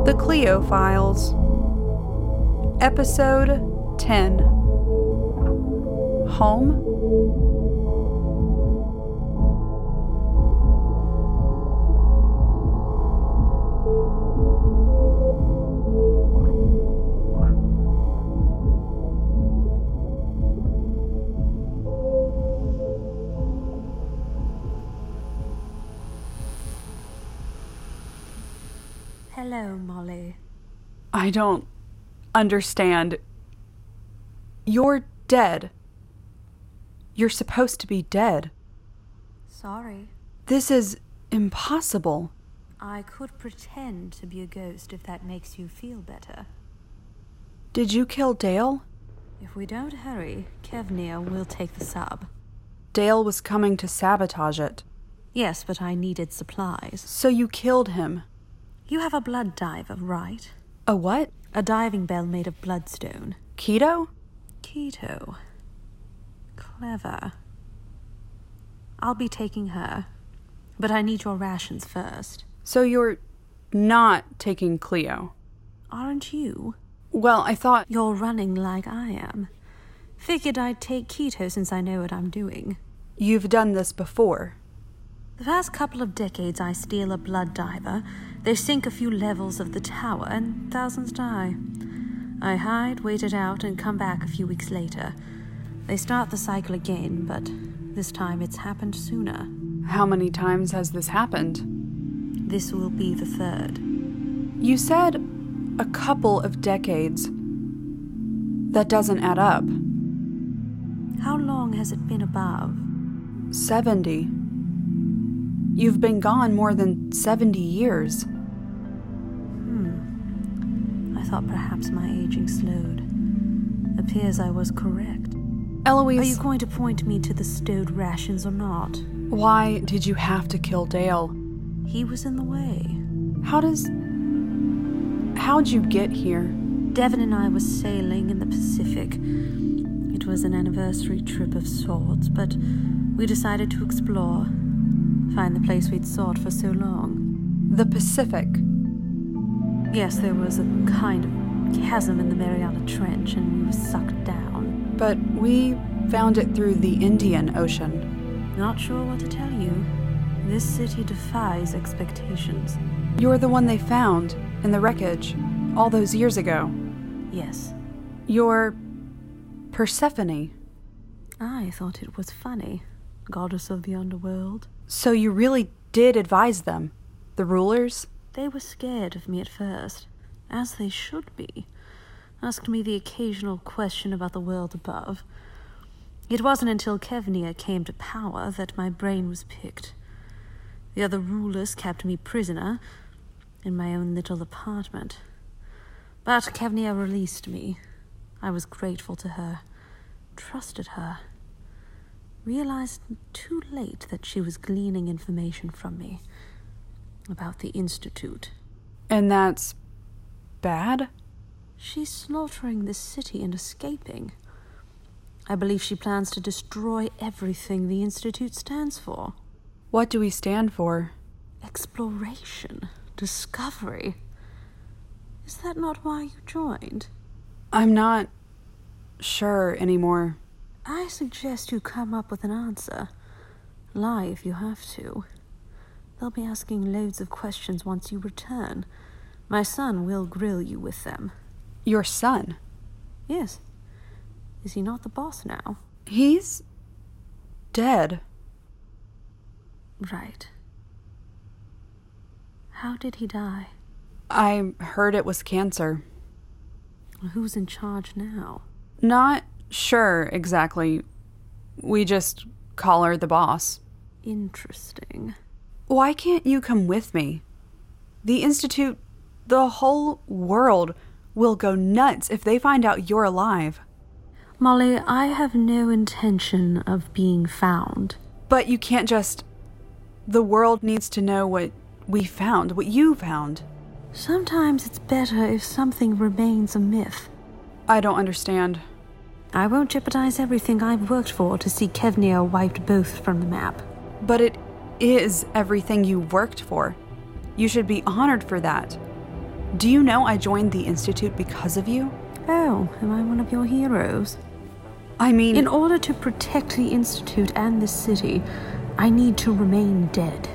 The Cleo Files, Episode 10. Home? Hello, Molly. I don't understand. You're dead. You're supposed to be dead. Sorry. This is impossible. I could pretend to be a ghost if that makes you feel better. Did you kill Dale? If we don't hurry, Kevnir will take the sub. Dale was coming to sabotage it. Yes, but I needed supplies. So you killed him. You have a blood diver, right? A what? A diving bell made of bloodstone. Keto? Keto. Clever. I'll be taking her, but I need your rations first. So you're not taking Cleo? Aren't you? Well, I thought... You're running like I am. Figured I'd take keto since I know what I'm doing. You've done this before. The past couple of decades I steal a blood diver, they sink a few levels of the tower, and thousands die. I hide, wait it out, and come back a few weeks later. They start the cycle again, but this time it's happened sooner. How many times has this happened? This will be the third. You said a couple of decades. That doesn't add up. How long has it been above? 70. You've been gone more than 70 years. I thought perhaps my aging slowed. Appears I was correct. Eloise... Are you going to point me to the stowed rations or not? Why did you have to kill Dale? He was in the way. How'd you get here? Devon and I were sailing in the Pacific. It was an anniversary trip of sorts, but we decided to explore. Find the place we'd sought for so long. The Pacific? Yes, there was a kind of chasm in the Mariana Trench, and we were sucked down. But we found it through the Indian Ocean. Not sure what to tell you. This city defies expectations. You're the one they found in the wreckage all those years ago. Yes. You're Persephone. I thought it was funny. Goddess of the underworld. So you really did advise them? The rulers? They were scared of me at first, as they should be. Asked me the occasional question about the world above. It wasn't until Kevnir came to power that my brain was picked. The other rulers kept me prisoner in my own little apartment. But Kevnir released me. I was grateful to her, trusted her. Realized too late that she was gleaning information from me about the Institute. And that's bad? She's slaughtering this city and escaping. I believe she plans to destroy everything the Institute stands for. What do we stand for? Exploration. Discovery. Is that not why you joined? I'm not sure anymore. I suggest you come up with an answer. Lie if you have to. They'll be asking loads of questions once you return. My son will grill you with them. Your son? Yes. Is he not the boss now? He's dead. Right. How did he die? I heard it was cancer. Who's in charge now? Not sure exactly. We just call her the boss. Interesting. Why can't you come with me? The Institute, the whole world will go nuts if they find out you're alive. Molly, I have no intention of being found. But you can't just... The world needs to know what we found, what you found. Sometimes it's better if something remains a myth. I don't understand. I won't jeopardize everything I've worked for to see Kevnir wiped both from the map. But it is everything you worked for. You should be honored for that. Do you know I joined the Institute because of you? Oh, am I one of your heroes? I mean... In order to protect the Institute and the city, I need to remain dead.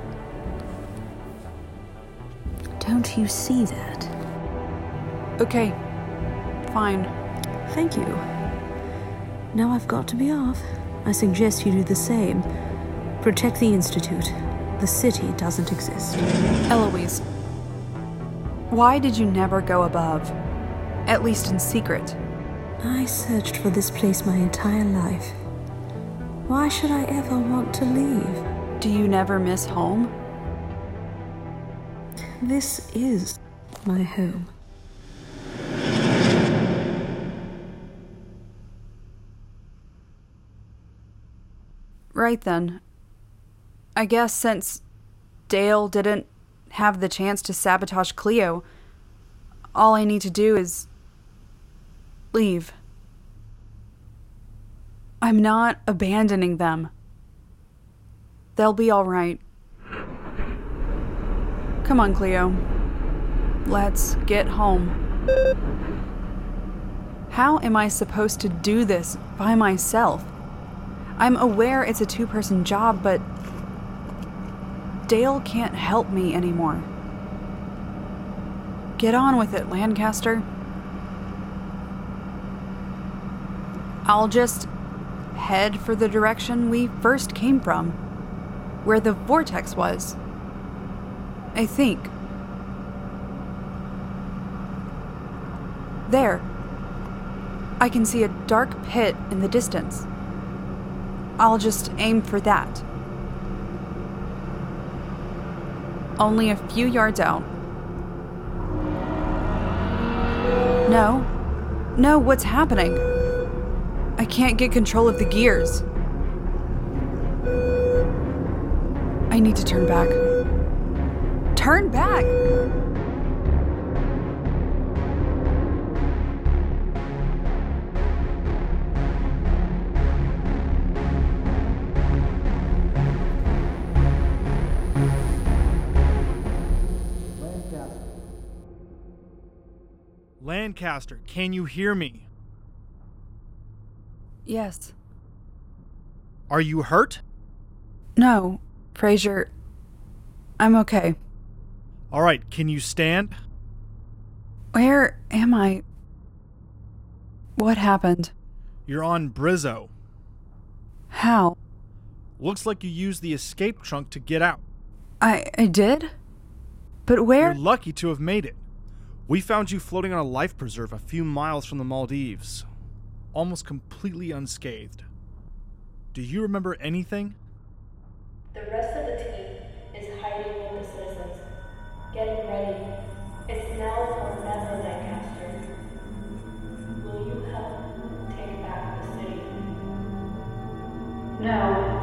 Don't you see that? Okay. Fine. Thank you. Now I've got to be off. I suggest you do the same. Protect the Institute. The city doesn't exist. Eloise, why did you never go above? At least in secret. I searched for this place my entire life. Why should I ever want to leave? Do you never miss home? This is my home. Right then. I guess since Dale didn't have the chance to sabotage Cleo, all I need to do is leave. I'm not abandoning them. They'll be all right. Come on, Cleo. Let's get home. How am I supposed to do this by myself? I'm aware it's a two-person job, but Dale can't help me anymore. Get on with it, Lancaster. I'll just head for the direction we first came from, where the vortex was. I think. There. I can see a dark pit in the distance. I'll just aim for that. Only a few yards out. No, what's happening? I can't get control of the gears. I need to turn back. Turn back! Lancaster, can you hear me? Yes. Are you hurt? No, Fraser. I'm okay. All right, can you stand? Where am I? What happened? You're on Brizzo. How? Looks like you used the escape trunk to get out. I did? But where? You're lucky to have made it. We found you floating on a life preserve a few miles from the Maldives, almost completely unscathed. Do you remember anything? The rest of the team is hiding with the citizens, getting ready. It's now or never, Lancaster. Will you help take back the city? No.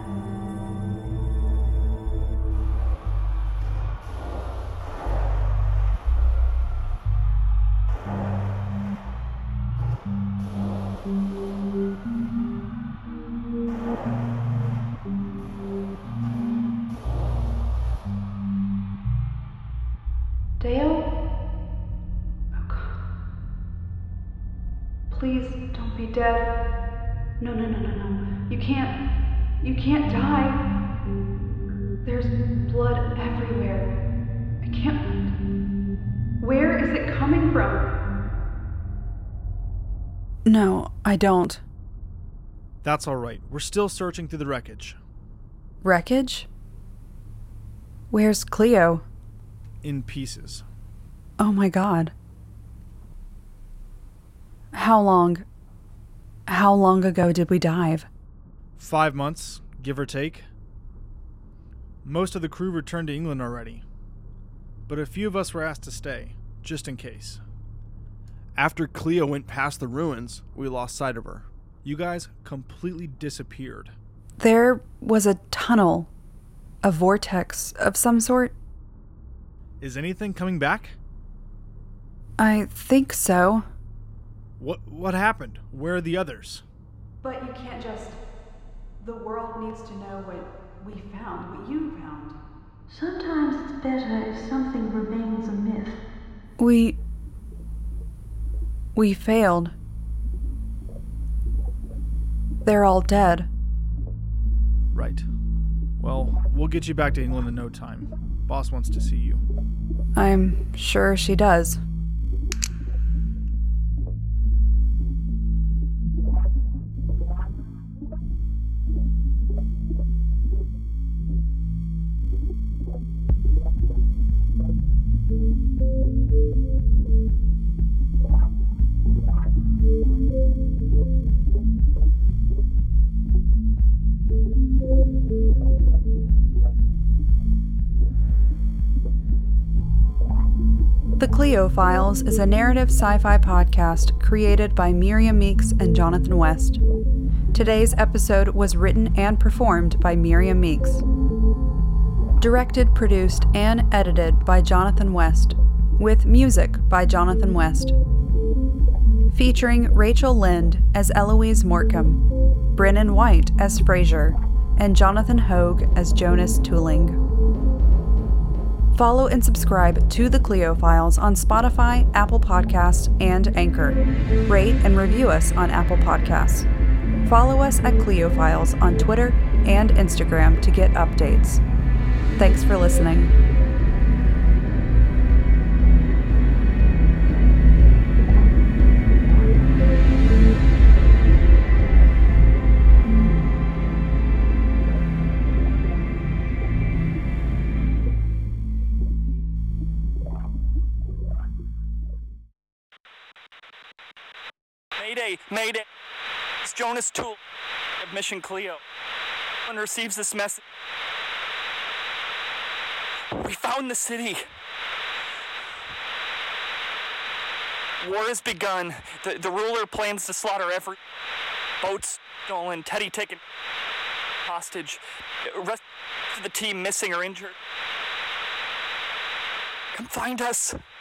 Dale? Oh, God. Please don't be dead. No. You can't die. There's blood everywhere. I can't. Where is it coming from? No, I don't. That's all right. We're still searching through the wreckage. Wreckage? Where's Cleo? In pieces. Oh my God. How long ago did we dive? 5 months, give or take. Most of the crew returned to England already, but a few of us were asked to stay, just in case. After Cleo went past the ruins, we lost sight of her. You guys completely disappeared. There was a tunnel, a vortex of some sort. Is anything coming back? I think so. What happened? Where are the others? But you can't just... The world needs to know what we found, what you found. Sometimes it's better if something remains a myth We failed. They're all dead. Right. Well, we'll get you back to England in no time. Boss wants to see you. I'm sure she does. The Cleo Files is a narrative sci-fi podcast created by Miriam Meeks and Jonathan West. Today's episode was written and performed by Miriam Meeks. Directed, produced, and edited by Jonathan West, with music by Jonathan West. Featuring Rachel Lind as Eloise Mortcomb, Brennan White as Fraser, and Jonathan Hogue as Jonas Tooling. Follow and subscribe to The Cleo Files on Spotify, Apple Podcasts, and Anchor. Rate and review us on Apple Podcasts. Follow us at Cleo Files on Twitter and Instagram to get updates. Thanks for listening. Mayday. It's Jonas Tool of Mission Cleo. When receives this message. We found the city. War has begun. The ruler plans to slaughter every boats stolen, Teddy taken hostage, rest of the team missing or injured. Come find us.